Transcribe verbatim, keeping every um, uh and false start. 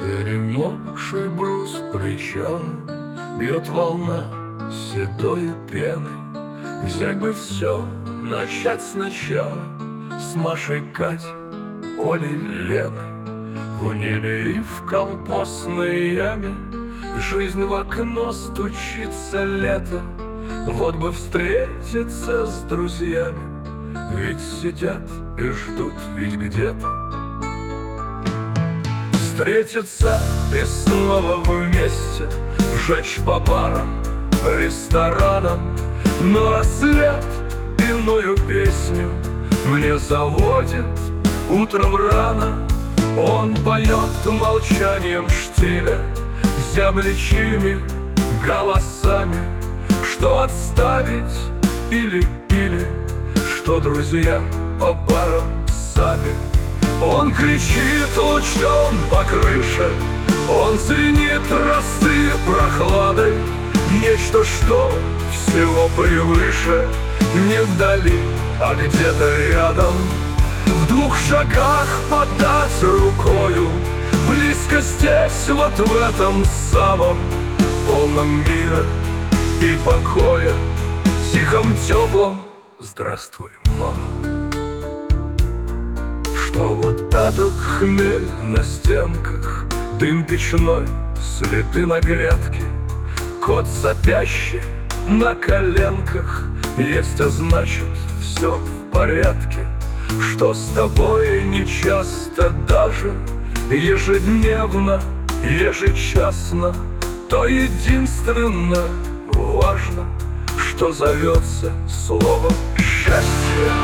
Перемокший брус причала бьет волна седой пены. Взять бы все, начать сначала с Машей, Катей, Олей, Леной. В небе и в колхозной яме жизнь в окно стучится лето. Вот бы встретиться с друзьями, ведь сидят и ждут ведь где-то. Встретиться и снова вместе жечь по барам, ресторанам. Но рассвет иную песню мне заводит утром рано. Он поет молчанием штиля, зябличьими голосами, что отставить или или что друзья по барам сами. Он кричит лучом по крыше, он звенит росты прохладой. Нечто, что всего превыше, не вдали, а где-то рядом. В двух шагах подать рукою, близко здесь, вот в этом самом полном мира и покоя, тихом, теплом здравствуй, мама. Что вот этот хмель на стенках, дым печной, следы на грядке, кот сопящий на коленках, есть, а значит, все в порядке. Что с тобой нечасто даже, ежедневно, ежечасно, то единственно важно, что зовется словом счастье.